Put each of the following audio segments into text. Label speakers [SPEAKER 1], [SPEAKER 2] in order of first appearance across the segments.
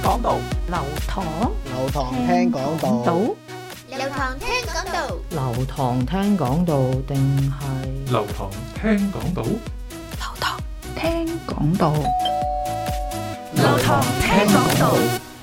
[SPEAKER 1] 講道，流堂聽講道，
[SPEAKER 2] 流堂聽講道，
[SPEAKER 1] 流堂聽講道定係
[SPEAKER 3] 流堂聽講道，
[SPEAKER 1] 流堂聽講道，流堂聽講道。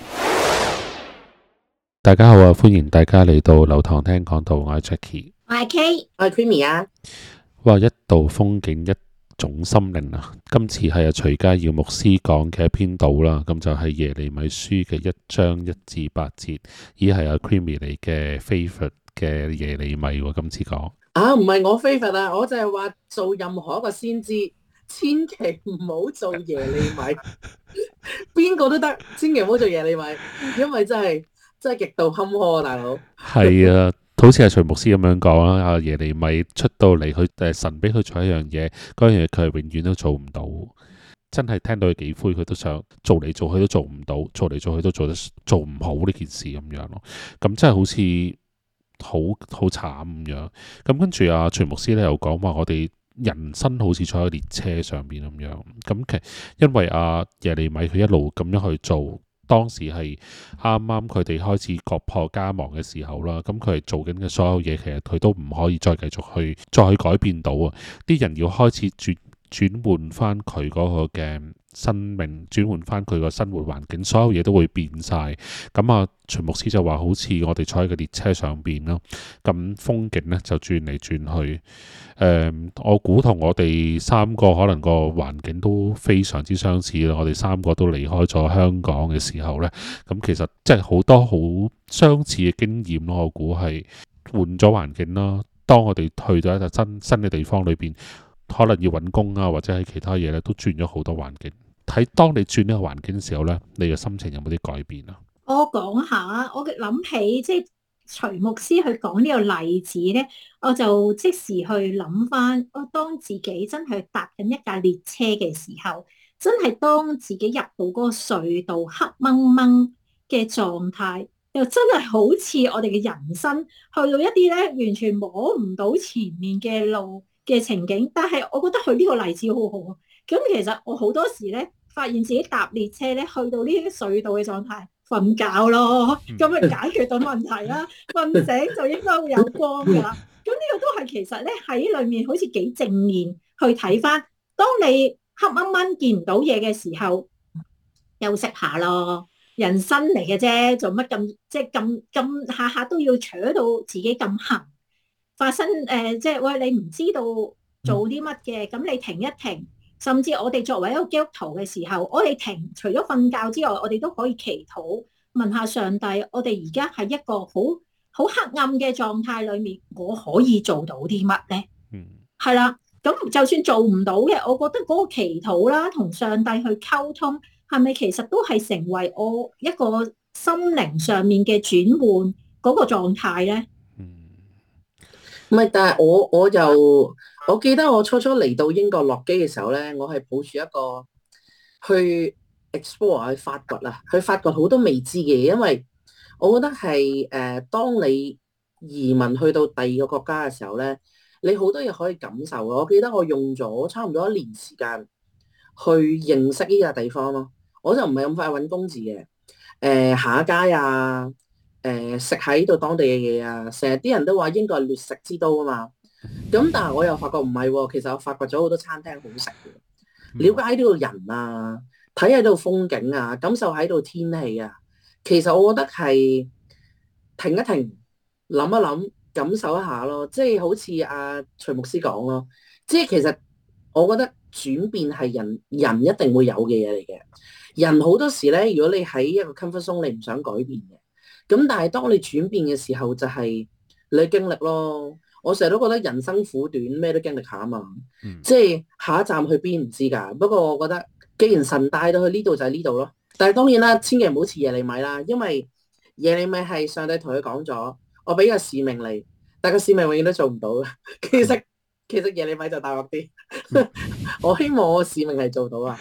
[SPEAKER 4] 大家好啊，歡迎大家嚟到流堂聽講道，我係 Jackie，
[SPEAKER 2] 我係 K，
[SPEAKER 5] 我係 Creamy 啊。
[SPEAKER 4] 哇，一道風景，一種心靈啊！今次係徐家耀牧師講嘅一篇道啦，咁就係耶利米書嘅1章1至8節，咦係阿 Creamy 嚟嘅 favorite 嘅耶利米喎，今次講
[SPEAKER 5] 啊，唔係我 favorite 啊，我就係話做任何一個先知，千祈唔好做耶利米，邊個都得，千祈唔好做耶利米，因為真係極度坎坷啊，大佬。
[SPEAKER 4] 係啊。好似係徐牧師咁樣講啦，阿耶利米出到嚟，佢神俾佢做一樣嘢，嗰樣嘢佢係永遠都做唔到，真係聽到佢幾灰，佢都想做嚟做去都做唔到，做嚟做去都做唔好呢件事咁樣咯。咁真係好似好慘咁樣。咁跟住阿徐牧師咧又講話，我哋人生好似坐喺列車上邊咁樣。咁其實因為阿耶利米佢一路咁樣去做。當時係啱啱佢哋開始國破家亡嘅時候啦，咁佢係做緊嘅所有嘢，其實佢都唔可以再繼續再去改變到啊！啲人要開始轉換翻佢嗰個嘅生命，轉換翻佢個生活環境，所有嘢都會變晒。咁啊，徐牧師就話好似我哋坐喺個列車上邊咯，咁風景呢就轉嚟轉去。我估同我哋三個可能個環境都非常之相似啦。我哋三個都離開咗香港嘅時候呢，咁其實即係好多好相似嘅經驗咯。我估係換咗環境啦。當我哋去到一個新嘅地方裏邊，可能要揾工啊，或者係其他嘢咧，都轉咗好多環境。當你轉呢個環境嘅時候呢，你嘅心情有冇啲改變啊？
[SPEAKER 2] 我講下，我諗起即係徐牧師去講呢個例子咧，我就即時去諗翻，我當自己真係搭緊一架列車嘅時候，真係當自己入到嗰個隧道黑掹掹嘅狀態，又真係好似我哋嘅人生去到一啲咧完全摸唔到前面嘅路嘅情景。但係我覺得佢呢個例子好好啊。咁其實我好多時咧發現自己搭列車咧去到呢啲隧道嘅狀態，瞓覺咯，咁咪解決到問題啦。瞓醒就應該會有光噶啦。咁呢個都係其實咧喺裏面好似幾正面去睇翻。當你黑掹掹見唔到嘢嘅時候，休息下咯。人生嚟嘅啫，做乜咁即係咁下下都要扯到自己咁行發生即係喂，你唔知道做啲乜嘅，咁你停一停。甚至我哋作為一個基督徒嘅時候，我哋停除咗瞓覺之外，我哋都可以祈禱，問下上帝，我哋而家喺一個好黑暗嘅狀態裏面，我可以做到啲乜咧？係啦，咁就算做唔到嘅，我覺得嗰個祈禱啦，同上帝去溝通，係咪其實都係成為我一個心靈上面嘅轉換嗰個狀態咧？
[SPEAKER 5] 唔係，但係我記得我初嚟到英國落機嘅時候咧，我係抱住一個去 explore 去發掘啊，去發掘好多未知嘅嘢。因為我覺得係當你移民去到第二個國家嘅時候咧，你好多嘢可以感受嘅。我記得我用咗差唔多1年時間去認識呢個地方咯。我就唔係咁快揾工字嘅，行下街啊，食喺度當地嘅嘢啊，成日啲人都話英國係劣食之都啊嘛。咁但係我又發覺唔係喎，其實我發掘咗好多餐廳好食嘅，了解呢度人啊，睇喺度風景啊，感受喺度天氣啊。其實我覺得係停一停，諗一諗，感受一下咯。即係好似阿徐牧師講咯，即係其實我覺得轉變係人一定會有嘅嘢嚟嘅。人好多時咧，如果你喺一個 comfort zone，你唔想改變嘅。咁但係當你轉變嘅時候，就係你經歷咯。我成日都覺得人生苦短，咩都經歷下啊嘛。即係下一站去邊唔知㗎。不過我覺得，既然神帶到去呢度就係呢度咯。但係當然啦，千祈唔好似耶利米啦，因為耶利米係上帝同佢講咗，我俾個使命你，但係個使命永遠都做唔到嘅。其實耶利米就大鑊啲。我希望我使命係做到啊。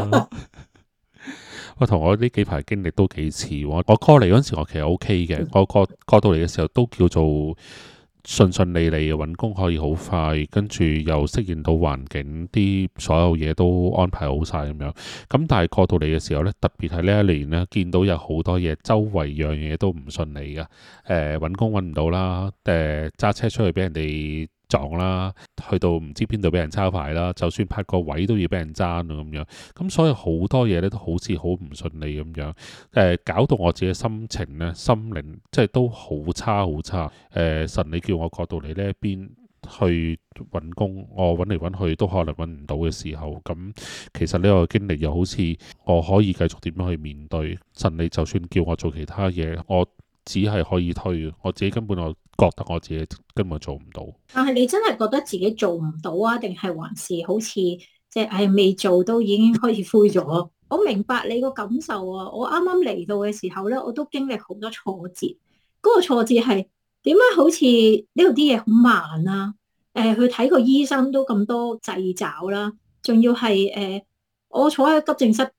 [SPEAKER 4] 我同我呢幾排經歷都幾似。我過嚟嗰陣時，我其實 OK 嘅。我過到嚟嘅時候都叫做順順利利嘅揾工可以好快，跟住又適應到環境，啲所有嘢都安排好晒咁樣。咁但係過到嚟嘅時候呢，特別係呢一年呢，見到有好多嘢，周圍樣嘢都唔順利㗎。揾工揾唔到啦，揸車出去俾人哋撞啦，去到唔知邊度俾人抄牌啦，就算泊個位都要俾人爭啊咁樣。咁所以好多嘢咧都好似好唔順利咁樣，搞到我自己心情咧、心靈即係都好差好差。神你叫我過到嚟呢一邊去揾工，我揾嚟揾去都可能揾唔到嘅時候，咁其實呢個經歷又好似我可以繼續點樣去面對。神你就算叫我做其他嘢，我只係可以推，我自己根本我覺得我自己根本做唔到。
[SPEAKER 2] 但係你真係覺得自己做唔到啊？定係還是好似即係未做都已經開始灰咗？我明白你個感受啊！我啱啱嚟到嘅時候咧，我都經歷好多挫折。嗰個挫折係點解好似呢度啲嘢好慢啊？去睇個醫生都咁多掣肘啦，仲要係我坐喺急症室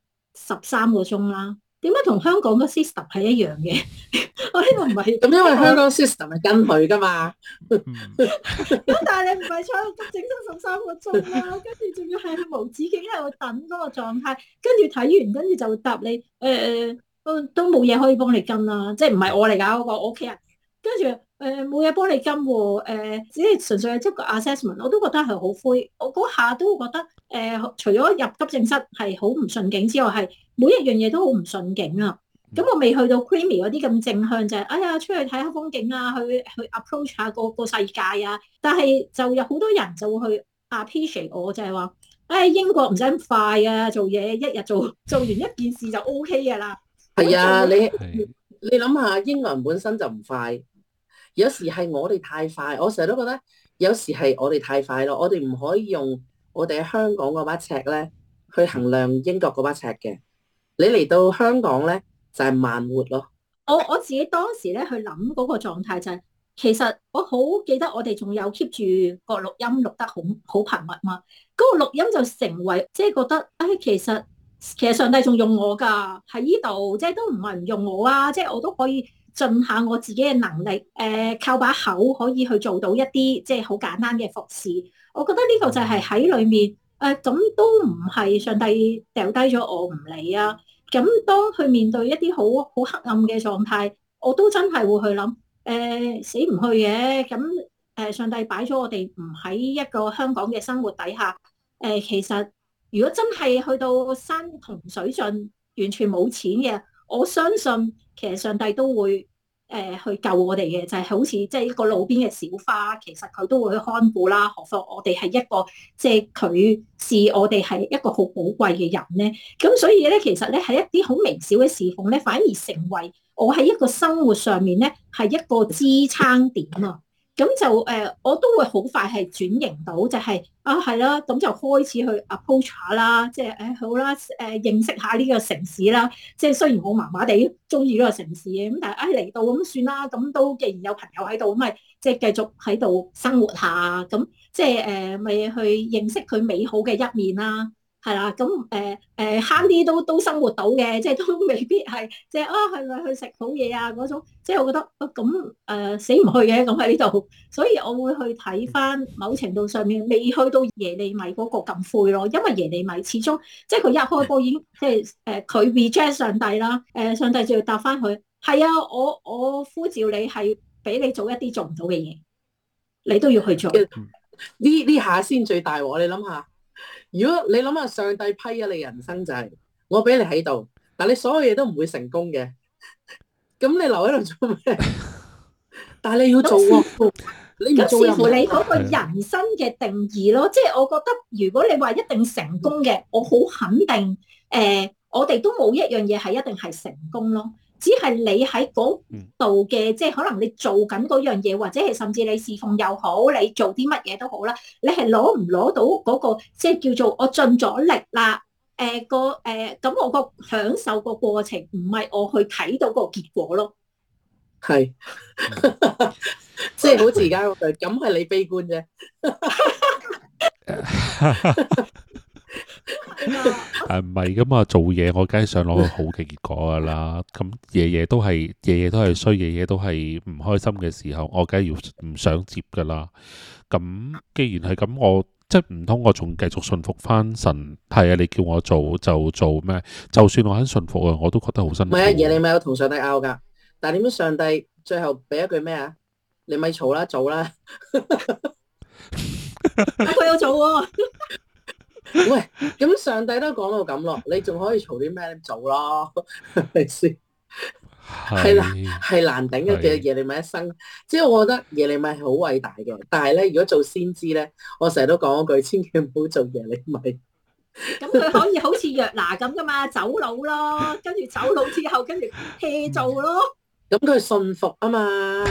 [SPEAKER 2] 13個鐘啦。點解同香港嘅 system 係一樣嘅？我呢個唔係
[SPEAKER 5] 咁，因為香港 system 係跟佢噶嘛。
[SPEAKER 2] 咁但係你唔係坐喺急症室13個鐘啦，跟住仲要係無止境喺度等嗰個狀態，跟住睇完跟住就答你都冇嘢可以幫你跟啦，即係唔係我嚟㗎嗰個我屋企人，跟住冇嘢幫你跟喎，只係純粹係一個 assessment， 我都覺得係好灰。我嗰下都覺得除咗入急症室係好唔順境之外，係每一樣嘢都好唔順境啊！咁我未去到 Creamy 嗰啲咁正向，就係哎呀出去睇下風景啊，去 approach 下個世界啊！但係就有好多人就會去 appreciate 我，就係話英國唔使咁快啊，做嘢一日做完一件事就 OK 㗎啦。
[SPEAKER 5] 係啊，你諗下，英國人本身就唔快，有時係我哋太快。我成日都覺得有時係我哋太快咯，我哋唔可以用我哋喺香港嗰把尺咧去衡量英國嗰把尺嘅。你嚟到香港咧就係慢活咯。
[SPEAKER 2] 我自己當時咧去諗嗰個狀態就係，其實我好記得我哋仲有 keep 住個錄音錄得好頻密嘛。嗰個錄音就成為即係覺得其實上帝仲用我㗎喺呢度，即係都唔係唔用我啊！即係我都可以盡下我自己嘅能力，靠把口可以去做到一啲即係好簡單嘅服侍。我覺得呢個就係喺裏面咁都唔係上帝掉低咗我唔理啊！咁當去面對一啲好黑暗嘅狀態，我都真係會去諗死唔去嘅。咁上帝擺咗我哋唔喺一個香港嘅生活底下，其實如果真係去到山窮水盡，完全冇錢嘅，我相信其實上帝都會去救我哋嘅，就係好似即係一個路邊嘅小花，其實佢都會去看顧啦。何況我哋係一個即係佢視我哋係一個好寶貴嘅人咧。咁所以咧，其實咧係一啲好微小嘅侍奉咧，反而成為我喺一個生活上面咧係一個支撐點啊。咁就我都會好快係轉型到，就係係啦，咁就開始去 approach 下啦，即係好啦，認識下呢個城市啦。即係雖然我麻麻地中意呢個城市嘅，咁但係嚟到咁算啦，咁都既然有朋友喺度，咁咪即係繼續喺度生活下，咁即係咪去認識佢美好嘅一面啦。係啦，咁慳啲都生活到嘅，即係都未必係即係係咪去食好嘢啊嗰種，即係我覺得咁死唔去嘅咁喺呢度，所以我會去睇翻某程度上面未去到耶利米嗰個咁灰咯，因為耶利米始終即係佢一開波已經即係佢 reject 上帝啦，上帝就要答翻佢係啊，我呼召你係俾你做一啲做唔到嘅嘢，你都要去做。
[SPEAKER 5] 呢下先最大鑊，你諗下。如果你諗下上帝批咗你人生就係我俾你喺度，但你所有嘢都唔會成功嘅，咁你留喺度做咩？但係你要做喎，你唔做又唔得。咁視乎你嗰個人生嘅定義咯，即係我覺得如果你話一定成功嘅，我好肯定我哋都冇一樣嘢係一定係成功咯。只係你喺嗰度嘅，即係可能你做緊嗰樣嘢，或者係甚至你侍奉又好，你做啲乜嘢都好啦，你係攞唔攞到嗰個，即係叫做我盡咗力啦。咁我個享受個過程，唔係我去睇到個結果咯。 係，即係好似而家嗰句，咁係你悲觀啫。
[SPEAKER 4] 係唔係咁啊？做嘢我梗係想攞個好嘅結果噶啦。咁夜夜都係衰，夜夜都係唔開心嘅時候，我梗係要唔想接噶啦。咁既然係咁，我即係唔通我仲繼續信服翻神？係啊，你叫我做就做咩？就算我肯信服啊，我都覺得好辛苦。
[SPEAKER 5] 唔係啊，耶利米有同上帝拗噶，但係點解上帝最後俾一句咩啊？你咪嘈啦，做啦。
[SPEAKER 2] 佢有做喎。
[SPEAKER 5] 喂，咁上帝都講到咁咯，你仲可以嘈啲咩？你做咯，係咪先？係難係難頂嘅。其實耶利米一生，即係我覺得耶利米係好偉大嘅。但係咧，如果做先知咧，我成日都講嗰句，千祈唔好做耶利米。
[SPEAKER 2] 咁佢可以好似約拿咁噶嘛，走佬咯，跟住走佬之後，跟住 hea 做咯。
[SPEAKER 5] 咁佢信服啊嘛，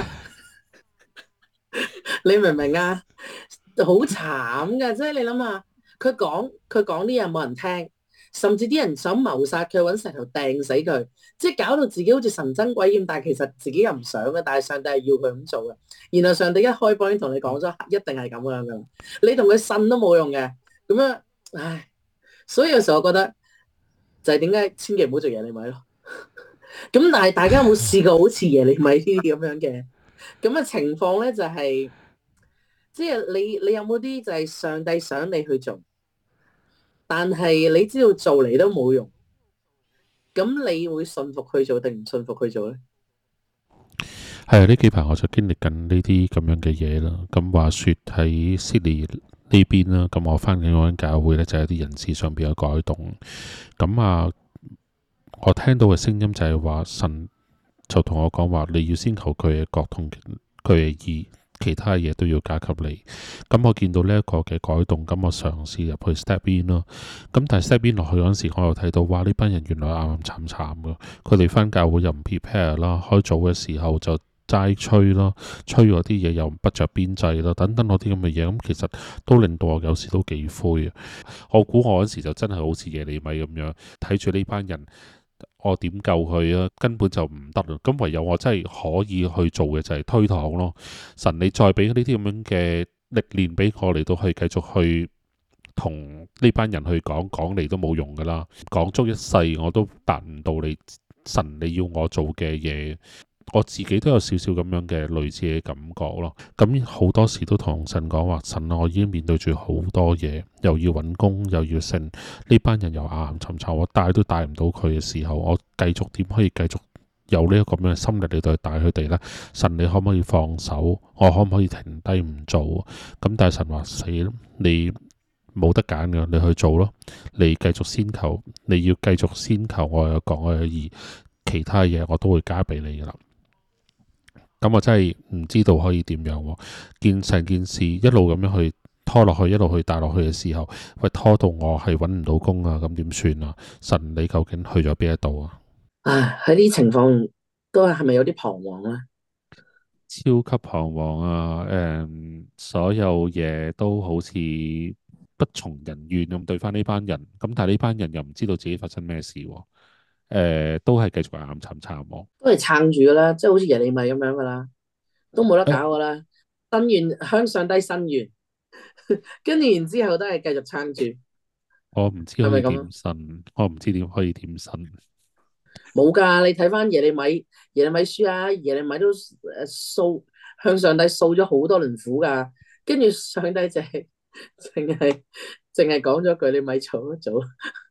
[SPEAKER 5] 你明唔明啊？好慘噶，即係你諗下，佢講啲嘢冇人聽，甚至啲人想謀殺佢，搵石頭掟死佢，即係搞到自己好似神憎鬼厭，但係其實自己又唔想嘅，但係上帝係要佢咁做嘅。然後上帝一開波已經同你講咗，一定係咁樣噶，你同佢呻都冇用嘅。咁樣，唉，所以有時候我覺得就係點解千祈唔好做耶利米咯。咁但係大家有冇試過好似耶利米呢啲咁樣嘅咁嘅情況咧？就係即係你有冇啲就係上帝想你去做，但係你知道做嚟都冇用，咁你會信服去做定唔信服去做咧？
[SPEAKER 4] 係啊，呢幾排我就經歷緊呢啲咁樣嘅嘢啦。咁話說喺悉尼呢邊啦，咁我翻緊嗰間教會咧就有啲人事上邊有改動。咁啊，我聽到嘅聲音就係話神就同我講話，你要先求佢嘅國同佢嘅義，其他嘢都要加給你。咁我見到呢一個嘅改動，咁我嘗試入去 step in 咯。咁但係 step in 落去嗰陣時，我又睇到哇，呢班人原來啱啱慘慘噶。佢哋翻教會又唔 prepare 啦，開早嘅時候就齋吹咯，吹嗰啲嘢又不着邊際咯，等等嗰啲咁嘅嘢，咁其實都令到我有時都幾灰啊。我估我嗰時就真係好似耶利米咁樣，睇住呢班人。我點救佢啊？根本就唔得啊！咁唯有我真係可以去做嘅就係推搪咯。神，你再俾呢啲咁樣嘅歷練俾我嚟到去繼續去同呢班人去講，講嚟都冇用噶啦，講足一世我都達唔到你神你要我做嘅嘢。我自己都有少少咁樣嘅類似嘅感覺咯。咁好多時都同神講話，神啊，我已經面對住好多嘢，又要揾工，又要剩呢班人又暗沉沉，我帶都帶唔到佢嘅時候，我繼續點可以繼續有呢一個咁樣嘅心力嚟到去帶佢哋呢？神，你可唔可以放手？我可唔可以停低唔做？咁但係神話死，你冇得揀㗎，你去做咯。你繼續先求，你要繼續先求我有講我有義，其他嘢我都會加俾你噶啦。咁我真係唔知道可以點樣喎，見成件事一路咁樣去拖落去，一路去帶落去嘅時候，喂，拖到我係揾唔到工啊，咁點算啊？神，你究竟去咗邊一度啊？
[SPEAKER 5] 唉，喺呢啲情況都係咪有啲彷徨咧？
[SPEAKER 4] 超級彷徨啊！所有嘢都好似不從人願咁對翻呢班人，咁但係呢班人又唔知道自己發生咩事喎。都係繼續暗沉沉喎。
[SPEAKER 5] 都係撐住噶啦，即係好似耶利米咁樣噶啦，都冇得搞噶啦。伸願向上帝伸願，跟住然之後都係繼續撐住。
[SPEAKER 4] 我唔知可以
[SPEAKER 5] 係咪咁啊？
[SPEAKER 4] 點信，我唔知點可以點信。
[SPEAKER 5] 冇噶，你睇翻耶利米書啊，耶利米都訴向上帝訴咗好多輪苦噶，跟住上帝就係淨係講咗句你咪做一做。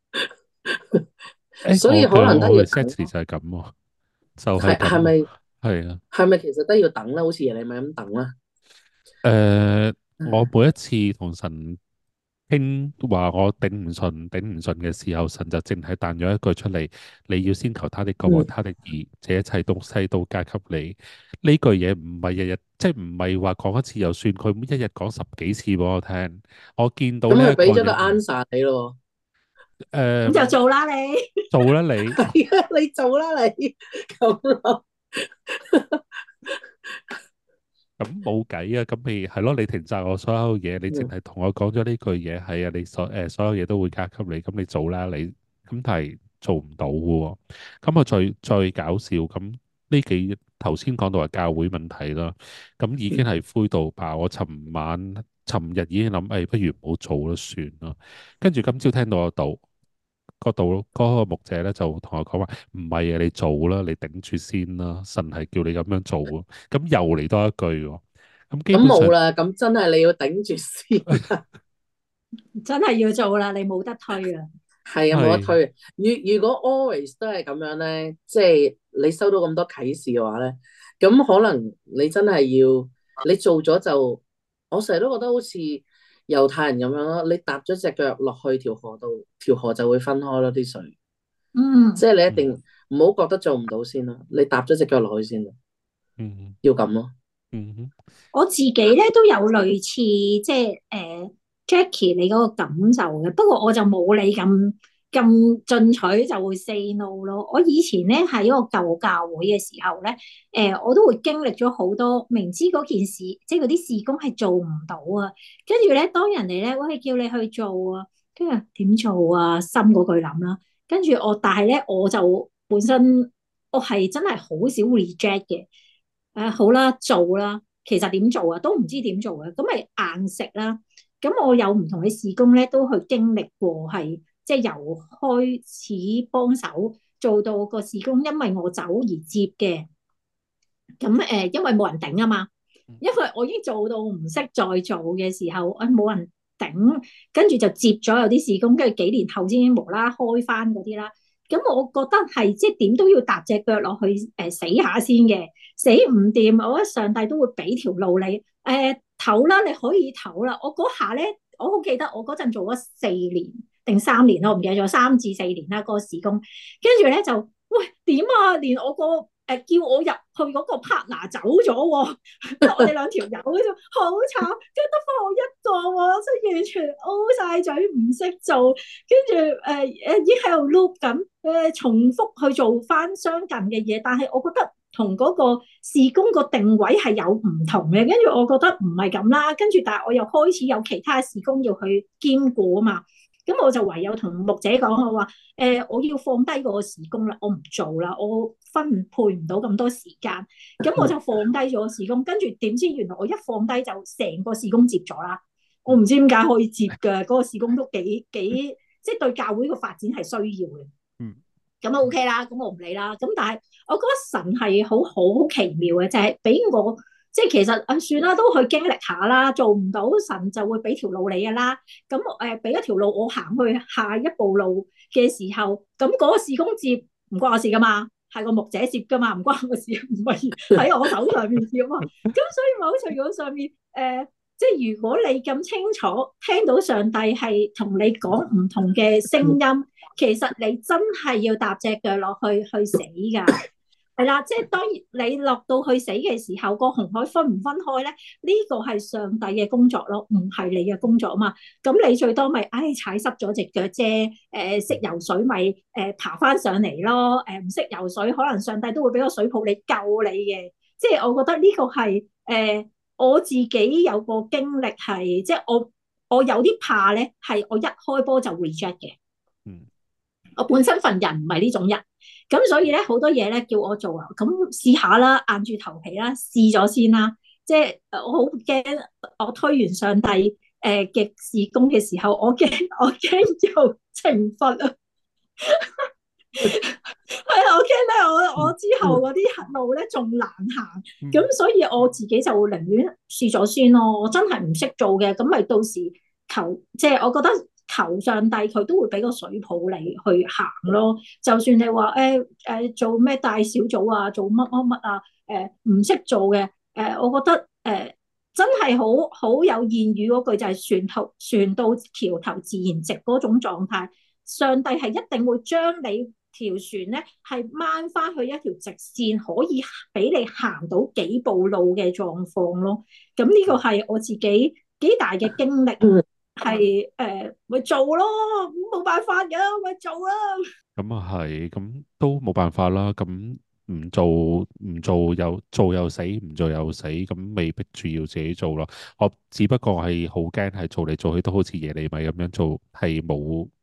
[SPEAKER 5] 所以可能都要
[SPEAKER 4] 我嘅 set
[SPEAKER 5] 等。
[SPEAKER 4] 就係咁喎，就係咁喎。
[SPEAKER 5] 係係咪
[SPEAKER 4] 係啊。
[SPEAKER 5] 係咪其實都要等啦？好似耶利米咁等啦。
[SPEAKER 4] 我每一次同神傾話我頂唔順嘅時候，神就淨係彈咗一句出嚟，你要先求他的國和他的義，這一切東西都加給你。呢句嘢唔係日日，即係唔係話講一次就算，佢一日講10幾次俾我聽。我見到
[SPEAKER 5] 咁佢
[SPEAKER 4] 呢一個
[SPEAKER 5] 俾咗個
[SPEAKER 4] 人，
[SPEAKER 5] answer 你咯。
[SPEAKER 2] 咁就做啦你。
[SPEAKER 4] 做啦你，
[SPEAKER 5] 係啊，你做啦你咁咯。
[SPEAKER 4] 咁冇計啊！咁咪係咯，你停晒我所有嘢，你淨係同我講咗呢句嘢，係啊，你所有嘢都會加給你，咁你做啦你，咁但係做唔到嘅喎。咁啊再搞笑，咁呢幾頭先講到係教會問題啦，咁已經係灰到爆。我尋日已經諗，不如唔好做啦，算啦。跟住今朝聽到個道， 嗰度嗰個牧者咧就同我講話，唔係啊，你做啦，你頂住先啦，神係叫你咁樣做啊。咁又嚟多一句喎，咁基
[SPEAKER 5] 咁
[SPEAKER 4] 本上
[SPEAKER 5] 冇啦，咁真係你要頂住先。
[SPEAKER 2] 真係要做啦，你冇得推啊！
[SPEAKER 5] 係啊，冇得
[SPEAKER 4] 係
[SPEAKER 5] 推。如果 always 都係咁樣咧，即係你收到咁多啟示嘅話咧，咁可能你真係要你做咗就，我成日都覺得好似猶太人咁樣咯，你踏咗隻腳落去條河度，條河就會分開咯啲水。
[SPEAKER 2] 嗯，
[SPEAKER 5] 即係你一定
[SPEAKER 4] 嗯
[SPEAKER 5] 唔好覺得做唔到先啦，你踏咗隻腳落去先啦，
[SPEAKER 4] 嗯
[SPEAKER 5] 要咁咯。
[SPEAKER 4] 嗯
[SPEAKER 2] 我自己咧都有類似即係Jackie 你嗰個感受嘅，不過我就冇你咁進取，就會 say no 咯。我以前咧喺一個舊教會嘅時候咧，我都會經歷咗好多，明知嗰件事即係嗰啲事工係做唔到啊，跟住咧當人哋咧喂叫你去做啊，跟住點做啊，心嗰句諗啦，跟住但係咧我就本身我係真係好少 reject 嘅。好啦，做啦，其實點做啊，都唔知點做嘅，咁咪硬食啦。咁我有唔同嘅事工咧，都去經歷過，係即係由開始幫手做到個事工，因為我走而接嘅。咁因為冇人頂啊嘛，因為我已經做到唔識再做嘅時候，冇人頂，跟住就接咗有啲事工，跟住幾年後先無啦啦開翻嗰啲啦。咁我覺得係即係點都要踏隻腳落去，死下先嘅，死唔掂，我覺得上帝都會俾條路你，唞啦，你可以唞啦。我嗰下咧，我好記得我嗰陣做咗4年定3年咯，我唔記得咗3至4年啦，嗰個事工，跟住咧就喂點啊，連我個叫我入去嗰個 partner 走咗喎，即係我哋兩條友喺度，好慘，跟住得翻我一個喎，即係完全 O 晒嘴，唔識做，跟住已經喺度 loop 緊，重複去做翻相近嘅嘢，但係我覺得同嗰個事工個定位係有唔同嘅，跟住我覺得唔係咁啦，跟住但係我又開始有其他事工要去兼顧啊嘛。咁我就唯有同牧者講，我話我要放低個事工啦，我唔做啦，我分配唔到咁多時間，咁我就放低咗個事工。跟住點知原來我一放低就成個事工接咗啦。我唔知點解可以接嘅，嗰個事工都幾即係對教會個發展係需要嘅。
[SPEAKER 4] 嗯，
[SPEAKER 2] 咁啊 OK 啦，咁我唔理啦。咁但係我覺得神係好奇妙嘅，就係俾我。即係其實算啦，都去經歷下啦，做唔到神就會俾條路你噶啦。咁俾一條路我行去下一步路嘅時候，咁嗰個事工接唔關我事噶嘛，係個牧者接噶嘛，唔關我事，唔係喺我手上面接啊嘛。咁所以某程度上面即係如果你咁清楚聽到上帝係同你講唔同嘅聲音，其實你真係要踏隻腳落去死噶。係啦，即係當然你落到去死嘅時候，個紅海分唔分開咧？呢個係上帝嘅工作咯，唔係你嘅工作啊嘛。咁你最多咪踩濕咗隻腳啫。識游水咪爬翻上嚟咯。唔識游水，可能上帝都會俾個水泡你救你嘅。即係我覺得呢個係我自己有個經歷係，即係我有啲怕咧，係我一開波就 reject 嘅。
[SPEAKER 4] 嗯，
[SPEAKER 2] 我本身份人唔係呢種人。咁所以咧，好多嘢咧叫我做啊，咁試下啦，硬住頭皮啦，試咗先啦。即係我好驚，我推完上帝嘅事工嘅時候，我驚有懲罰啊！係啊，我驚咧，我之後嗰啲路咧仲難行，咁所以我自己就會寧願試咗先咯。我真係唔識做嘅，咁咪到時求，即係我覺得。求上帝佢都會俾個水泡你去行咯，就算你話做咩大小組啊，做乜乜乜啊，唔識做嘅，我覺得真係好有諺語嗰句就係船到橋頭自然直嗰種狀態，上帝係一定會將你條船咧係掹翻去一條直線，可以俾你行到幾步路嘅狀況咯。咁呢個係我自己幾大嘅經歷。係咪做咯？冇辦法噶，咪做啦。
[SPEAKER 4] 咁啊係，咁都冇辦法啦。咁唔做又做又死，唔做又死，咁未逼住要自己做咯。我只不過係好驚係做嚟做去都好似耶利米咁樣做，係冇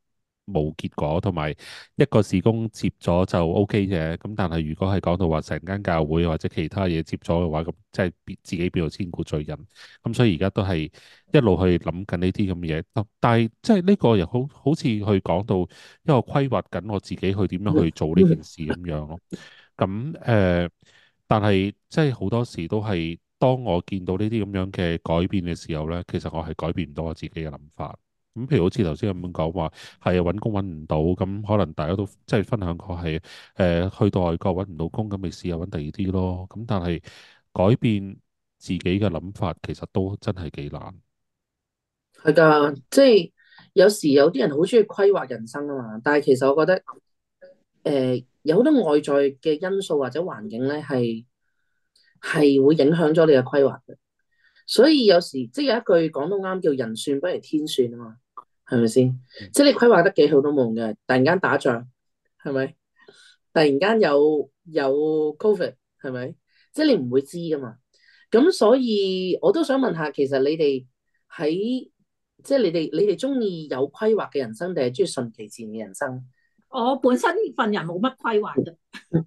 [SPEAKER 4] 冇結果，同埋一個事工接咗就 OK 嘅。咁但係如果係講到話成間教會或者其他嘢接咗嘅話，咁即係自己變做千古罪人。咁所以而家都係一路去諗緊呢啲咁嘅嘢。但係即係呢個又好似去講到一個規劃緊我自己去點樣去做呢件事咁樣咯。咁但係即係好多時都係當我見到呢啲咁樣嘅改變嘅時候呢，其實我係改變唔到我自己嘅諗法。咁譬如好似頭先咁樣講話，係啊，揾工揾唔到，咁可能大家都即係分享過係去到外國揾唔到工，咁咪試下揾第二啲咯。咁但係改變自己嘅諗法，其實都真係幾難。
[SPEAKER 5] 係噶，即係有時有啲人好中意規劃人生啊嘛，但係其實我覺得，有好多外在嘅因素或者環境咧，係會影響咗你嘅規劃嘅。所以有時即係有一句講得啱，叫人算不如天算啊嘛，係咪先？即係你規劃得幾好都冇用嘅，突然間打仗，係咪？突然間有 Covid，係咪？即係你唔會知噶嘛。咁所以我都想問下，其實你哋喺即係你哋中意有規劃嘅人生，定係中意順其自然嘅人生？
[SPEAKER 2] 我本身份人冇乜規劃嘅，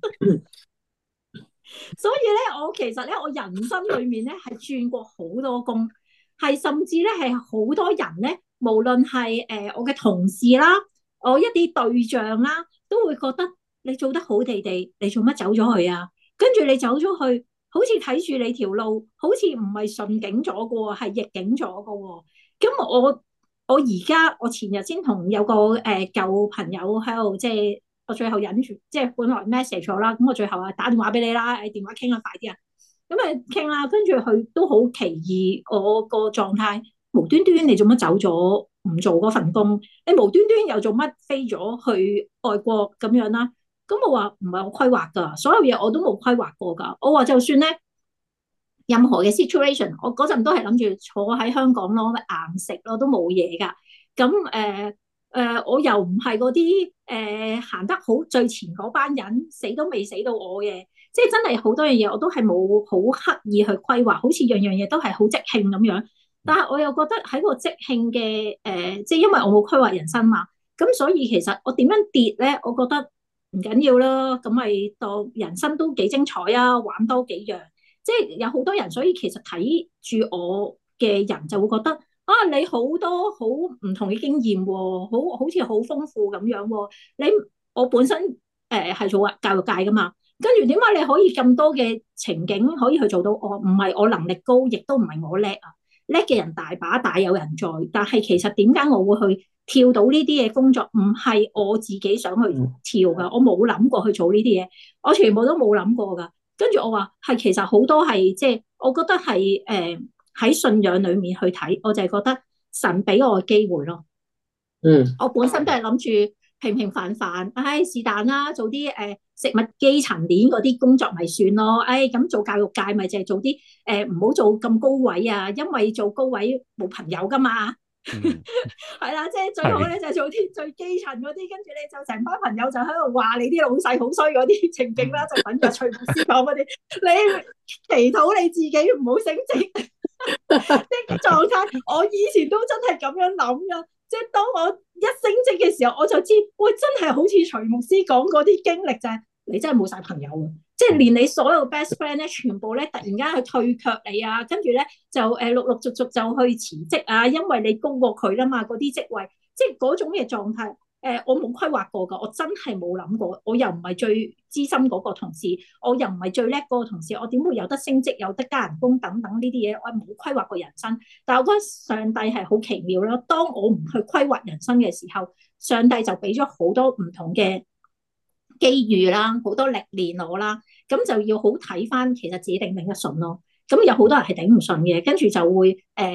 [SPEAKER 2] 所以咧，我其實咧，我人生裏面咧係轉過好多工，係甚至咧係好多人咧，無論係我嘅同事啦，我一啲對象啦，都會覺得你做得好地地，你做乜走咗去啊？跟住你走咗去，好似睇住你條路，好似唔係順境咗嘅喎，係逆境咗嘅喎。咁我前日先同有個舊朋友喺度，即係我最後忍住，即係本來 message 咗啦，咁我最後啊打電話俾你啦，電話傾啦，快啲啊！咁啊傾啦，跟住佢都好奇異我個狀態，無端端你做乜走咗唔做嗰份工？你無端端又做乜飛咗去外國咁樣啦？咁我話唔係我規劃噶，所有嘢我都冇規劃過噶。我話就算咧，任何嘅 situation，我嗰陣都係諗住坐喺香港咯，硬食咯，都冇嘢噶。咁我又唔係嗰啲行得好最前嗰班人，死都未死到我嘅。即係真係好多樣嘢，我都係冇好刻意去規劃，好似樣樣嘢都係好即興咁樣。但係我又覺得喺個即興嘅即係因為我冇規劃人生嘛，咁所以其實我點樣跌咧，我覺得唔緊要啦。咁咪當人生都幾精彩啊，玩多幾樣。即係有好多人，所以其實睇住我嘅人就會覺得啊，你好多好唔同嘅經驗喎，好似好豐富咁樣喎。我本身係做教育界噶嘛，跟住點解你可以咁多嘅情景可以去做到？我唔係我能力高，亦都唔係我叻啊，叻嘅人大把，大有人在。但係其實點解我會去跳到呢啲嘅工作？唔係我自己想去跳噶，我冇諗過去做呢啲嘢，我全部都冇諗過噶。跟住我話係，其實好多係即係，我覺得係喺信仰裏面去睇，我就係覺得神俾我嘅機會咯。我本身都係諗住平平凡凡，唉是但啦，做啲食物基層鏈嗰啲工作咪算咯。咁做教育界咪就係做啲唔好做咁高位啊，因為做高位冇朋友噶嘛。係啦，即係最好咧就做啲最基層嗰啲，跟住你就成班朋友就喺度話你啲老細好衰嗰啲情景啦，就等於徐牧師講嗰啲，你祈禱你自己唔好升職，即係狀態。我以前都真係咁樣諗噶，即係當我一升職嘅時候，我就知，喂，真係好似徐牧師講嗰啲經歷就係，你真係冇晒朋友啊！即係連你所有 best friend 咧，全部咧突然間去退卻你啊，跟住咧就陸陸續續就去辭職啊，因為你高過佢啦嘛，嗰啲職位，即係嗰種嘅狀態。我冇規劃過噶，我真係冇諗過，我又唔係最資深嗰個同事，我又唔係最叻嗰個同事，我點會有得升職、有得加人工等等呢啲嘢？我冇規劃過人生，但係我覺得上帝係好奇妙咯。當我唔去規劃人生嘅時候，上帝就俾咗好多唔同嘅機遇啦，好多歷練我啦，咁就要好睇翻，其實自己頂唔頂得順咯。咁有好多人係頂唔順嘅，跟住就會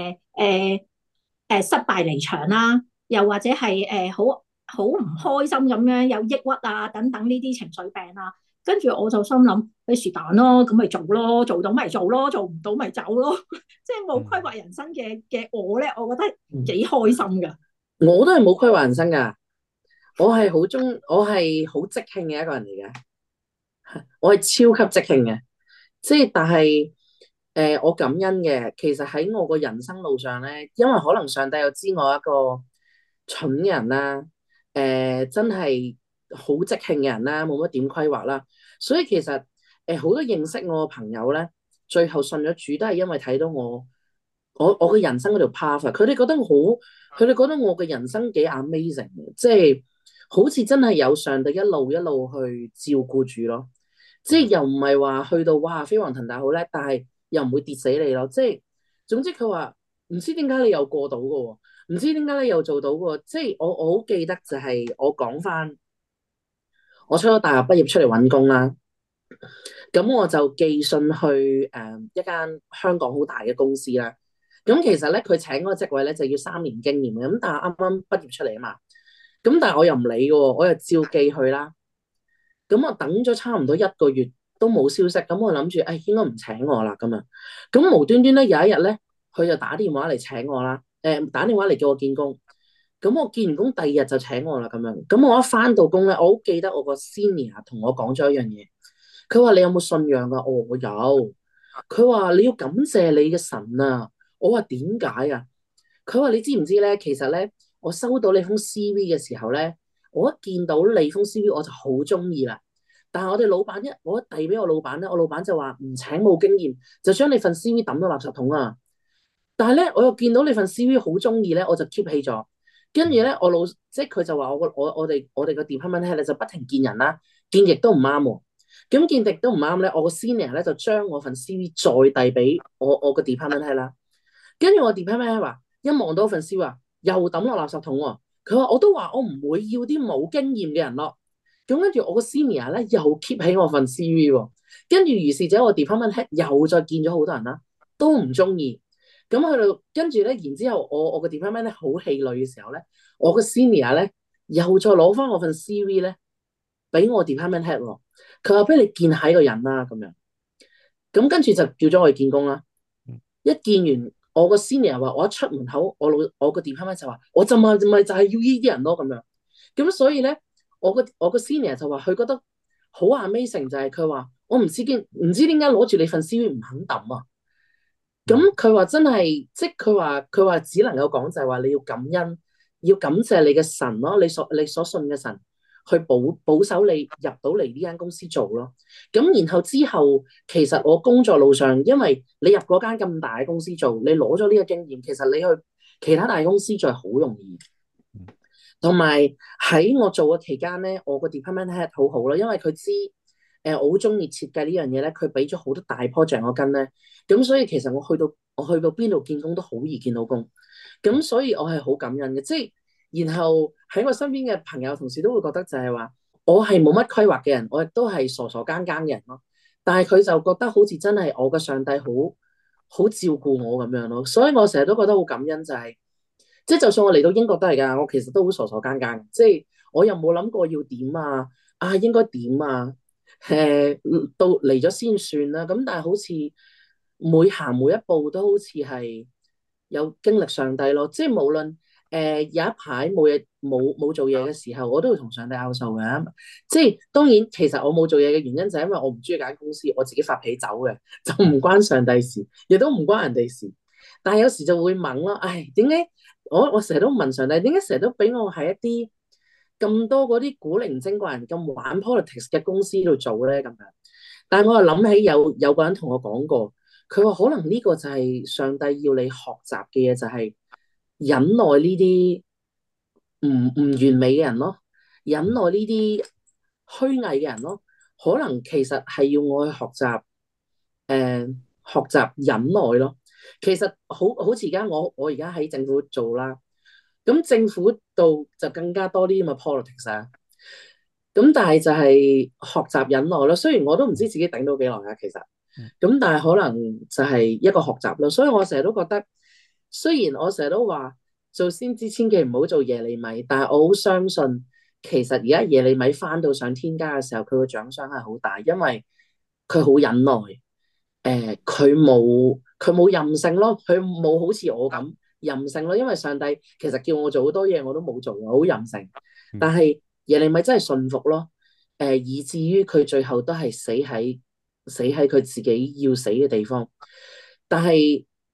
[SPEAKER 2] 失敗離場啦，又或者係好唔開心咁樣，有抑鬱啊等等呢啲情緒病啊。跟住我就心諗，你是但咯，咁咪做咯，做到咪做咯，做唔到咪走咯。即係冇規劃人生嘅我咧，我覺得幾開心噶。
[SPEAKER 5] 我都係冇規劃人生噶。我係好即興嘅一個人嚟嘅，我係超級即興嘅，即係但係我感恩嘅，其實喺我個人生路上咧，因為可能上帝又知我一個蠢人啦， 真係好即興嘅人啦，冇乜點規劃啦，所以其實好多認識我嘅朋友咧，最後信咗主都係因為睇到我嘅人生嗰條 path，佢哋覺得佢哋覺得我嘅人生幾 amazing 嘅，即係好似真係有上帝一路一路去照顧住咯，即係又唔係話去到哇飛黃騰達好叻，但係又唔會跌死你咯，即係總之佢話唔知點解你又過到嘅喎，唔知點解你又做到嘅喎，即係我好記得就係我講翻我出咗大學畢業出嚟揾工啦。咁我就寄信去一間香港好大嘅公司啦。咁其實咧，佢請嗰個職位咧就要3年經驗嘅。咁但係啱啱畢業出嚟啊嘛。咁但係我又唔理嘅喎，我又照寄去啦。咁我等咗差唔多1個月都冇消息。咁我諗住，應該唔請我啦咁樣。咁無端端咧有一日咧，佢就打電話嚟請我啦。打電話嚟叫我見工。咁我見完工第二日就請我啦咁樣。咁我一返到工咧，我好記得我個 senior 同我講咗一樣嘢。佢話你有冇信仰啊？我有。佢話你要感謝你嘅神啊。我話點解啊？佢話你知唔知咧？其實咧，我收到你封 CV 嘅時候咧，我一見到你封 CV 我就好中意啦。但係我哋老闆我一遞俾我老闆咧，我老闆就話唔請冇經驗，就將你份 CV 抌咗垃圾桶啊。但係咧，我又見到你份 CV 好中意咧，我就 keep 起咗。跟住咧，即係佢就話我哋個 department head 咧就不停見人啦，見亦都唔啱喎。咁見亦都唔啱咧，我個 senior 咧就將我份 CV 再遞俾我個 department head 啦。跟住我 department head 話一望到份 CV 話又抌落垃圾桶喎。佢話我都話我唔會要啲冇經驗嘅人咯。咁跟住我個 senior 咧又 keep 起我份 CV 喎。跟住如是者我 department head 又再見咗好多人啦，都唔中意。咁去到跟住咧，然之後我個 department 咧好氣餒嘅時候咧，我個 senior 咧又再攞翻我份 CV 咧俾我 department head 喎。佢話俾你見下呢個人啦咁樣。咁跟住就叫咗我去見工啦。一見完我個 senior 話，我一出門口，我個 department 就話，我就咪就係要呢啲人咯咁樣。咁所以咧，我個 senior 就話佢覺得好 amazing，就係佢話我唔知點解攞住你份 CV 唔肯抌啊。咁佢話真係，即係佢話只能夠講就係話你要感恩，要感謝你嘅神咯，你所信嘅神去保守你入到嚟呢間公司做咯。咁然後之後，其實我工作路上，因為你入嗰間咁大嘅公司做，你攞咗呢個經驗，其實你去其他大公司做係好容易。同埋喺我做嘅期間咧，我個 department head 好好咯，因為佢知我好中意設計呢樣嘢咧，佢俾咗好多大 project 我跟咧，咁所以其實我去到邊度見工都好易見到工，咁所以我係好感恩嘅，即係然後喺我身邊嘅朋友同事都會覺得就係話我係冇乜規劃嘅人，我亦都係傻傻更更嘅人咯，但係佢就覺得好似真係我嘅上帝好照顧我咁樣咯，所以我成日都覺得好感恩就係。即係就算我嚟到英國都係㗎，我其實都好傻傻更更，即係我又冇諗過要點應該點到嚟咗先算啦。咁但係好似每行每一步都好似係有經歷上帝咯。即係無論有一排冇做嘢嘅時候，我都會同上帝拗數嘅。即係當然，其實我冇做嘢嘅原因就係因為我唔中意間公司，我自己發起走嘅，就唔關上帝事，亦都唔關人哋事。但係有時就會問咯，點解我成日都問上帝，點解成日都俾我喺一啲咁多嗰啲古靈精怪人咁玩 politics 嘅公司度做咧咁樣？但係我又諗起有個人同我講過，佢話可能呢個就係上帝要你學習嘅嘢，就係忍耐呢啲唔完美嘅人咯，忍耐呢啲虛偽嘅人咯，可能其實係要我去學習忍耐咯。其實好似而家我而家喺政府做啦，咁政府度就更加多啲咁嘅 politics 啊。咁但係就係學習忍耐咯。雖然我都唔知自己頂到幾耐啊，其實咁但係可能就係一個學習咯。所以我成日都覺得，雖然我成日都話做先知千祈唔好做耶利米，但係我好相信，其實而家耶利米翻到上天家嘅時候，佢個獎賞係好大，因為佢好忍耐。佢冇任性咯，佢冇好似我咁任性咯，因為上帝其實叫我做好多嘢我都冇做，我好任性。但係耶利米真係信服咯，以至於佢最後都係死喺佢自己要死嘅地方。但係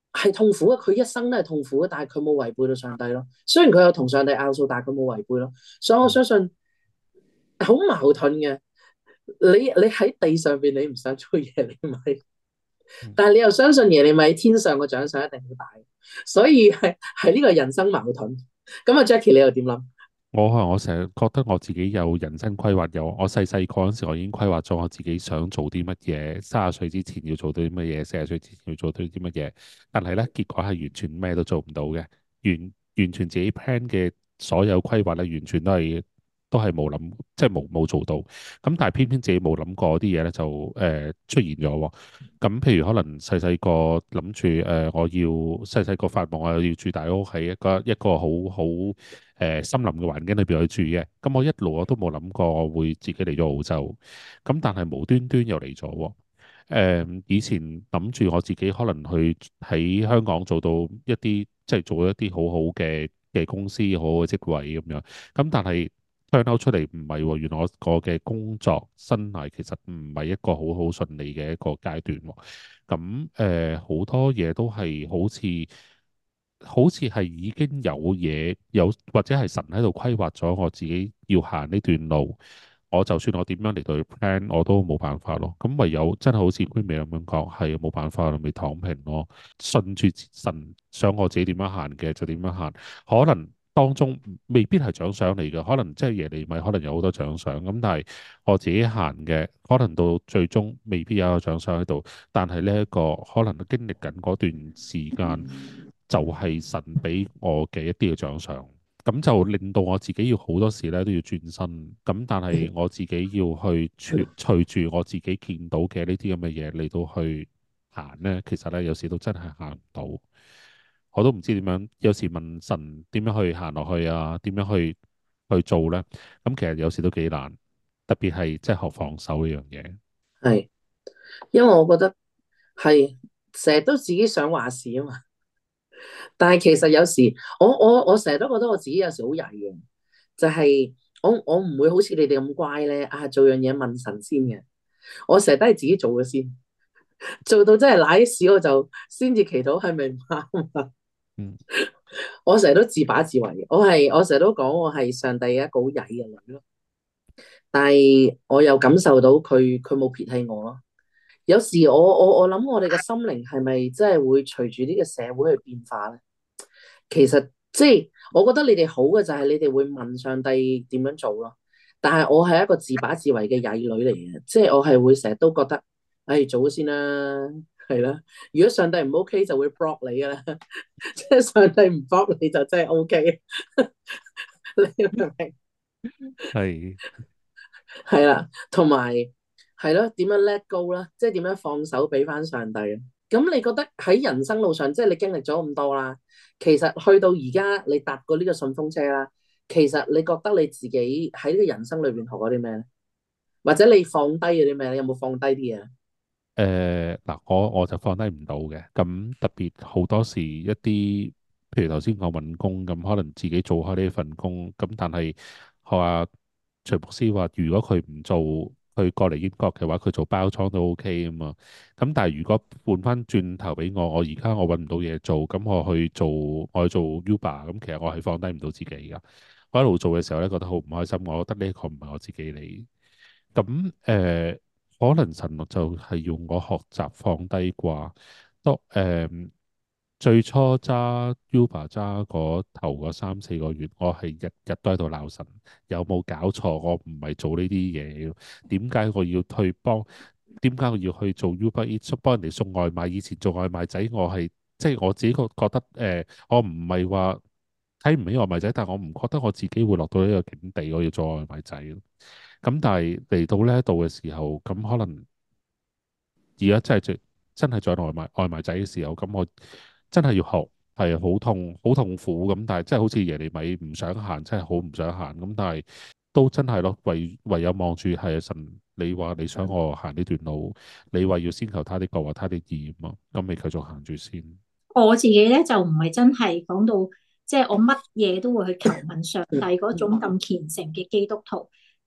[SPEAKER 5] 係痛苦嘅，佢一生都係痛苦嘅，但係佢冇違背到上帝咯。雖然佢有同上帝拗數，但係佢冇違背咯。所以我相信好矛盾嘅。你喺地上邊你唔想做耶利米，但係你又相信耶利米天上個獎賞一定好大，所以係呢個人生矛盾。咁啊，Jackie 你又點諗？
[SPEAKER 4] 我成日覺得我自己有人生規劃，有我細細個嗰時，我已經規劃咗我自己想做啲乜嘢，30歲之前要做到啲乜嘢，40歲之前要做到啲乜嘢。但係咧，結果係完全咩都做唔到嘅，完全自己 plan 嘅所有規劃咧，完全都係冇諗，即係冇做到。咁但係偏偏自己冇諗過啲嘢咧，就出現咗喎。咁譬如可能細細個諗住我要細細個發夢，我要住大屋喺一個好好森林嘅環境裏邊去住嘅。咁我一路我都冇諗過我會自己嚟咗澳洲。咁但係無端端又嚟咗喎。以前諗住我自己可能去喺香港做到一啲，即係做一啲好好嘅公司，好好嘅職位咁樣。咁但係 turn out 出嚟唔係喎，原來我個嘅工作生涯其實唔係一個好好順利嘅一個階段喎。咁好多嘢都係好似係已經有嘢有，或者係神喺度規劃咗我自己要行呢段路。我就算我點樣嚟到去 plan，我都冇辦法咯。咁唯有真係好似潘美咁樣講，係冇辦法，咪躺平咯。順住神想我自己點樣行嘅就點樣行。可能當中未必係獎賞嚟嘅，可能即係耶利米可能有好多獎賞。咁但係我自己行嘅，可能到最終未必有一個獎賞喺度。但係呢一個可能經歷緊嗰段時間，就係神俾我嘅一啲嘅獎賞。咁就令到我自己要好多時咧都要轉身，咁但係我自己要去隨住我自己見到嘅呢啲咁嘅嘢嚟到去行咧，其實咧有時都真係行唔到，我都唔知點樣。有時問神點樣去行落去啊，點樣去做咧？咁其實有時都幾難，特別係即係學放手呢樣嘢。
[SPEAKER 5] 係，因為我覺得係成日都自己想話事啊嘛。但係其實有時我成日都覺得我自己有時好曳嘅，就係我唔會好似你哋咁乖咧啊，做樣嘢問神先嘅。我成日都係自己做嘅先，做到真係瀨屎我就先至祈禱係咪唔啱啊？
[SPEAKER 4] 嗯，
[SPEAKER 5] 我成日都自把自為嘅，我成日都講我係上帝嘅一個好曳嘅女咯。但係我又感受到佢冇撇棄我咯。有時我諗我哋嘅心靈係咪真係會隨住呢個社會去變化咧？其實即係我覺得你哋好嘅就係你哋會問上帝點樣做咯。但係我係一個自把自為嘅曳女嚟嘅，即係我係會成日都覺得，唉，做咗先啦，係啦。如果上帝唔 OK 就會 block 你噶啦，即係上帝唔 block 你就真係 OK。你明唔明？
[SPEAKER 4] 係。
[SPEAKER 5] 係啦，同埋係咯，點樣 let go 啦，即係點樣放手俾翻上帝啊？咁你覺得喺人生路上，即係你經歷咗咁多啦，其實去到而家你搭過呢個順風車啦，其實你覺得你自己喺呢個人生裏邊學咗啲咩咧？或者你放低咗啲咩咧？有冇放低啲嘢？
[SPEAKER 4] 嗱，我就放低唔到嘅。咁特別好多時一啲，譬如頭先我揾工咁，可能自己做開呢份工，咁但係話徐牧師話，如果佢唔做，佢過嚟英國嘅話，佢做包裝都 OK 啊嘛。咁但係如果換翻轉頭俾我，我而家我揾唔到嘢做，咁我去做 Uber，咁其實我係放低唔到自己噶。我一路做嘅時候咧，覺得好唔開心，我覺得呢個唔係我自己嚟。咁可能神就係要我學習放低啩。當最初揸 Uber 揸嗰頭嗰3、4個月，我係日日都喺度鬧神，有冇搞錯？我唔係做呢啲嘢，點解我要去幫？點解我要去做 Uber Eats 幫人哋送外賣？以前做外賣仔，我係即係我自己覺得我唔係話睇唔起外賣仔，但我唔覺得我自己會落到呢個境地，我要做外賣仔。咁但係嚟到呢一度嘅時候，咁可能而家真係做外賣仔嘅時候，咁我真係要學，係好痛苦咁。但係真係好似耶利米唔想行，真係好唔想行咁。但係都真係咯，唯有望住係神，你話你想我行呢段路，你話要先求他的國和他的義嘛，咁你繼續行住先。
[SPEAKER 2] 我自己咧就唔係真係講到，即係我乜嘢都會去求問上帝嗰種咁虔誠嘅基督徒。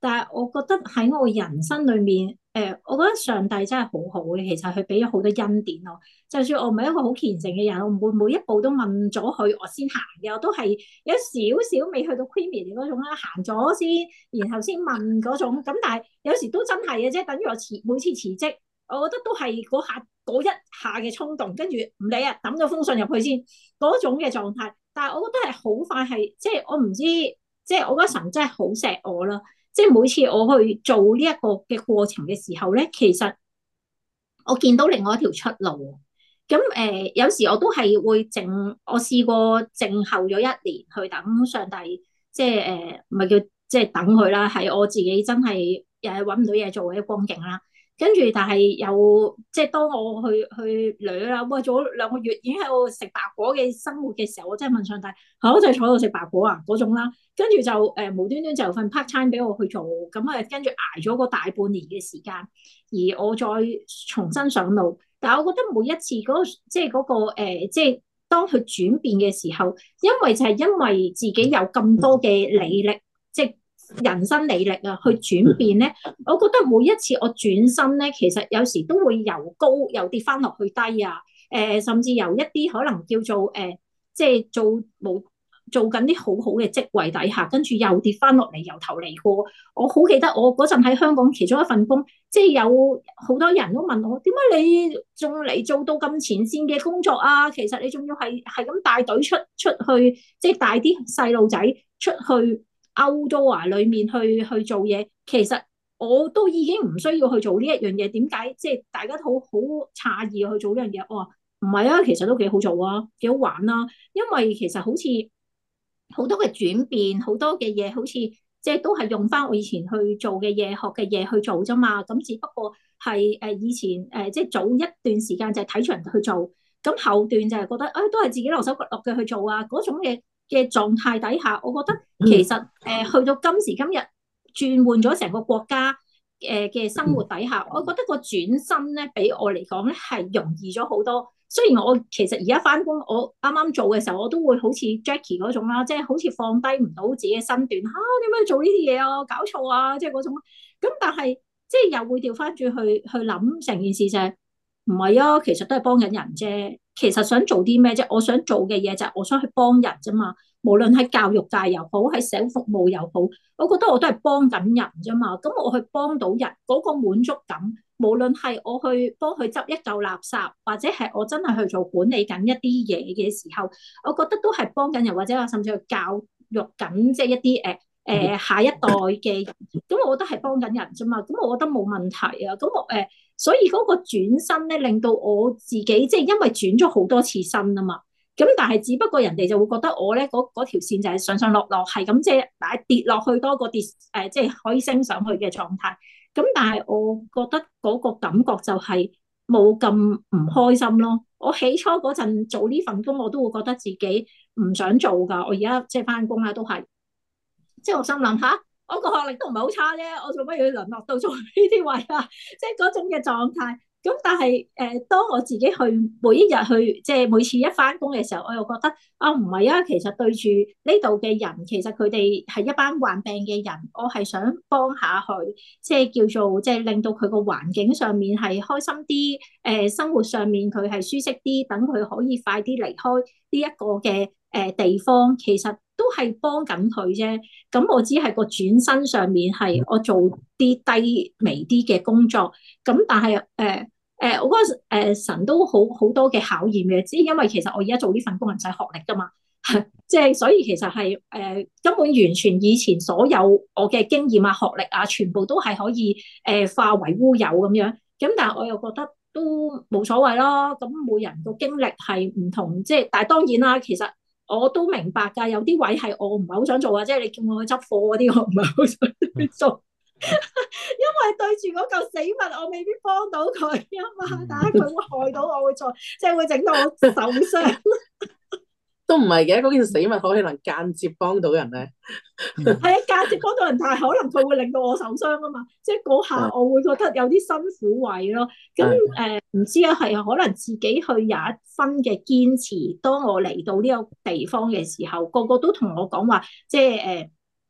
[SPEAKER 2] 但係我覺得喺我人生裏面，我覺得上帝真係好好嘅，其實佢俾咗好多恩典我。就算我唔係一個好虔誠嘅人，我唔會每一步都問咗佢我先行嘅，我都係有少少未去到 creamy 嗰種啦，行咗先，然後先問嗰種。咁但係有時都真係嘅啫，等於我每次辭職，我覺得都係嗰一下嘅衝動，跟住唔理啊，抌咗封信入去先嗰種嘅狀態。但係我覺得係好快係，即係我唔知，即係我覺得神真係好錫我啦。即係每次我去做呢一個嘅過程嘅時候咧，其實我見到另外一條出路。咁有時我都係會靜，我試過靜候咗一年去等上帝，即係唔係叫即係等佢啦，係我自己真係揾唔到嘢做嘅光景啦。跟住，但係有即係當我去掠啦，哇！做咗2個月已經喺度食白果嘅生活嘅時候，我真係問上帝，我就係坐度食白果啊嗰種啦。跟住就無端端就份 part time 俾我去做，咁跟住捱咗個大半年嘅時間，而我再重新上路。但係我覺得每一次即係嗰個即係當佢轉變嘅時候，因為自己有咁多嘅履歷，即係人生履歷啊，去轉變咧，我覺得每一次我轉身咧，其實有時都會由高又跌翻落去低啊，甚至由一啲可能叫做即係做緊啲好好嘅職位底下，跟住又跌翻落嚟，由頭嚟過。我好記得我嗰陣喺香港其中一份工，即係有好多人都問我，點解你仲嚟做到咁前線嘅工作啊？其實你仲要係咁帶隊出去，即係帶啲細路仔出去outdoor裏面去做嘢。其實我都已經唔需要去做呢一樣嘢，點解即係大家都好詫異去做呢樣嘢？我話唔係啊，其實都幾好做啊，幾好玩啊，因為其實好似好多嘅轉變，好多嘅嘢，好似即係都係用翻我以前去做嘅嘢、學嘅嘢去做啫嘛。咁只不過係以前即係早一段時間就係睇住人去做，咁後段就係覺得都係自己落手落腳去做啊。嗰種嘅狀態底下，我覺得其實去到今時今日轉換咗成個國家嘅生活底下，我覺得個轉身咧，俾我嚟講咧係容易咗好多。雖然我其實而家翻工，我啱啱做嘅時候，我都會好似 Jackie 嗰種啦，即係好似放低唔到自己嘅身段，點解做呢啲嘢啊？搞錯啊！即係嗰種。咁但係即係又會調翻轉去諗成件事就係唔係啊？其實都係幫緊人啫。其實想做啲咩啫？我想做嘅嘢就係我想去幫人啫嘛。無論喺教育界又好，喺社會服務又好，我覺得我都係幫緊人啫嘛。咁我去幫到人嗰個滿足感。無論係我去幫佢執一嚿垃圾，或者係我真係去做管理緊一啲嘢嘅時候，我覺得都係幫緊人，或者我甚至去教育緊即係一啲下一代嘅，咁我覺得係幫緊人啫嘛。咁我覺得冇問題啊。咁所以嗰個轉身咧，令到我自己即係因為轉咗好多次身啊嘛。咁但係只不過人哋就會覺得我咧嗰條線就係上上落落，係咁即係跌落去多過跌即係可以升上去嘅狀態。咁但係我覺得嗰個感覺就係冇咁唔開心咯。我起初嗰陣做呢份工，我都會覺得自己唔想做噶。我而家即係翻工啦，都係即係我心諗下，我個學歷都唔係好差啫，我做乜要淪落到做呢啲位啊？即係嗰種嘅狀態。咁但係當我自己去每一日去，即係每次一翻工嘅時候，我又覺得唔係啊，其實對住呢度嘅人，其實佢哋係一班患病嘅人，我係想幫下佢，即係叫做即係令到佢個環境上面係開心啲，生活上面佢係舒適啲，等佢可以快啲離開呢一個嘅地方，其實都係幫緊佢啫。咁我只係個轉身上面係我做啲低微啲嘅工作，咁但係我覺得神都好多嘅考驗嘅，只因為其實我而家做呢份工唔使學歷噶嘛，即係所以其實係根本完全以前所有我嘅經驗啊、學歷啊，全部都係可以化為烏有咁樣。咁但係我又覺得都冇所謂咯。咁每人個經歷係唔同，即係但係當然啦，其實我都明白㗎，有啲位係我唔係好想做啊，即係你叫我去執貨嗰啲，我唔係好想去做。因為對住嗰嚿死物，我未必幫到佢啊嘛，但係佢會害到我，會再即係會整到我受傷。
[SPEAKER 5] 都唔係嘅，嗰件死物可能間接幫到人咧。
[SPEAKER 2] 係啊，間接幫到人，但係可能佢會令到我受傷啊嘛。即係嗰下我會覺得有啲辛苦位咯。咁唔知啊，係可能自己去有一分嘅堅持。當我嚟到呢個地方嘅時候，個個都同我講話，即係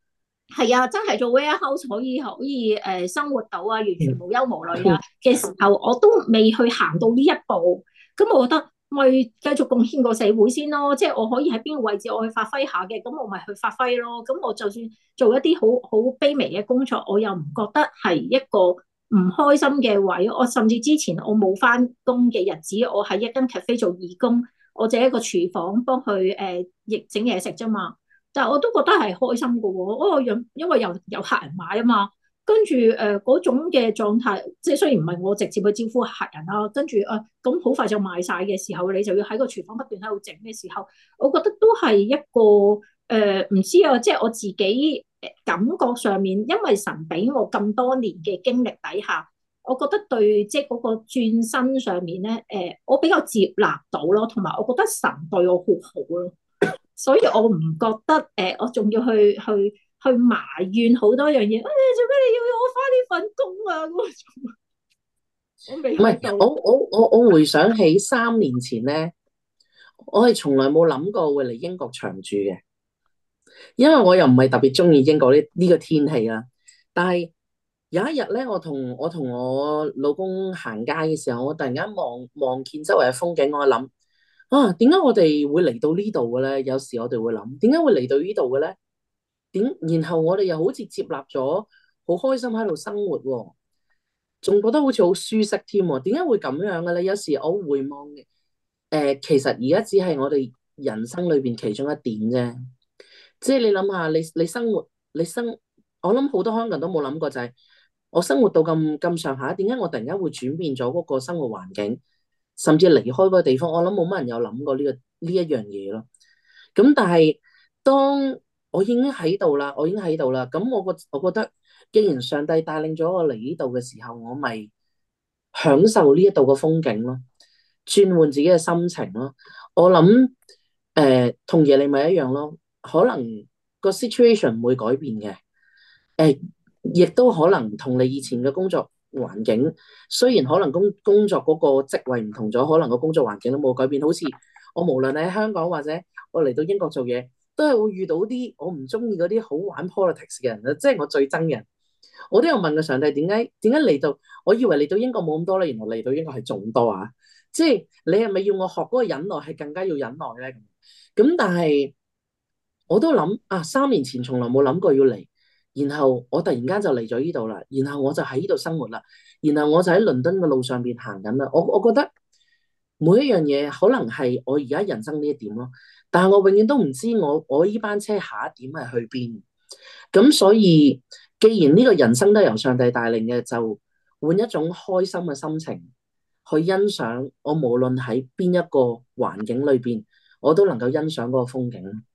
[SPEAKER 2] 係啊，真係做 warehouse 可以生活到啊，完全
[SPEAKER 5] 嗯
[SPEAKER 2] 無憂無慮啊嘅時候，我都未去行到呢一步。咁我覺得咪繼續貢獻個社會先咯，即係我可以喺邊個位置我去發揮下嘅，咁我咪去發揮咯。咁我就算做一啲好卑微嘅工作，我又唔覺得係一個唔開心嘅位。我甚至之前我冇翻工嘅日子，我喺一間 cafe 做義工，我就喺個廚房幫佢亦整嘢食啫嘛。但係我都覺得係開心嘅喎，哦，因為有客人買啊嘛，跟住嗰種嘅狀態，即係雖然唔係我直接去招呼客人啦，跟住咁好快就賣晒嘅時候，你就要喺個廚房不斷喺度整嘅時候，我覺得都係一個唔知啊，即係我自己感覺上面，因為神俾我咁多年嘅經歷底下，我覺得對即係嗰個轉身上面咧，我比較接納到咯，同埋我覺得神對我好好咯。所以我唔覺得我仲要去埋怨好多樣嘢。做咩你要我翻呢份工啊？我未
[SPEAKER 5] 唔係，
[SPEAKER 2] 去到。
[SPEAKER 5] 我回想起3年前咧，我係從來冇諗過會嚟英國長住嘅，因為我又唔係特別中意英國呢個天氣啦。但係有一日咧，我同我老公行街嘅時候，我突然間望見周圍嘅風景，我諗啊，點解我哋會嚟到呢度嘅咧？有時我哋會諗，點解會嚟到呢度嘅咧？然後我哋又好似接納咗，好開心喺度生活喎，仲覺得好似好舒適添喎。點解會咁樣嘅咧？有時我回望其實而家只係我哋人生裏邊其中一點啫。即係你諗下，你生活，我諗好多香港人都冇諗過，就係我生活到咁上下，點解我突然間會轉變咗嗰個生活環境，甚至離開嗰個地方？我諗冇乜人有諗過呢一樣嘢咯。咁但係當我已經喺度啦，咁我覺得，既然上帝帶領咗我嚟呢度嘅時候，我咪享受呢一度嘅風景咯，轉換自己嘅心情咯。我諗同耶利米一樣咯，可能個 situation 唔會改變嘅，誒，亦都可能同你以前嘅工作環境，雖然可能工作嗰個職位唔同咗，可能個工作環境都冇改變。好似我無論喺香港或者我嚟到英國做嘢，都係會遇到啲我唔中意嗰啲好玩 politics 嘅人啦，即係我最憎嘅人。我都有問過上帝點解嚟到，我以為嚟到英國冇咁多咧，原來嚟到英國係仲多啊！即係你係咪要我學嗰個忍耐係更加要忍耐咧？咁但係我都諗啊，3年前從來冇諗過要嚟，然後我突然間就嚟咗呢度啦，然後我就喺呢度生活啦，然後我就喺倫敦嘅路上邊行緊啦。我覺得每一樣嘢可能係我而家人生呢一點咯，但係我永遠都唔知我呢班車下一點係去邊。咁所以既然呢個人生都係由上帝帶領嘅，就換一種開心嘅心情去欣賞我，無論喺邊一個環境裏邊，我都能夠欣賞嗰個風景。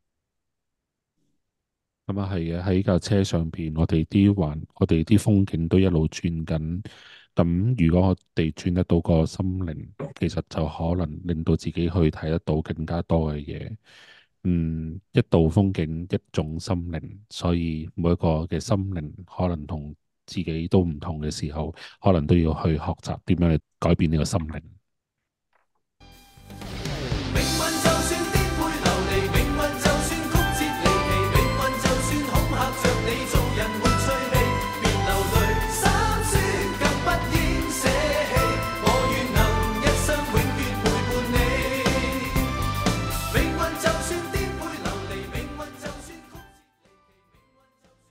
[SPEAKER 4] 咁啊係嘅，喺架車上邊，我哋啲風景都一路轉緊。咁如果我哋轉得到個心靈，其實就可能令到自己去睇得到更加多嘅嘢。一道風景，一種心靈，所以每一個嘅心靈可能同自己都唔同嘅時候，可能都要去學習點樣去改變呢個心靈。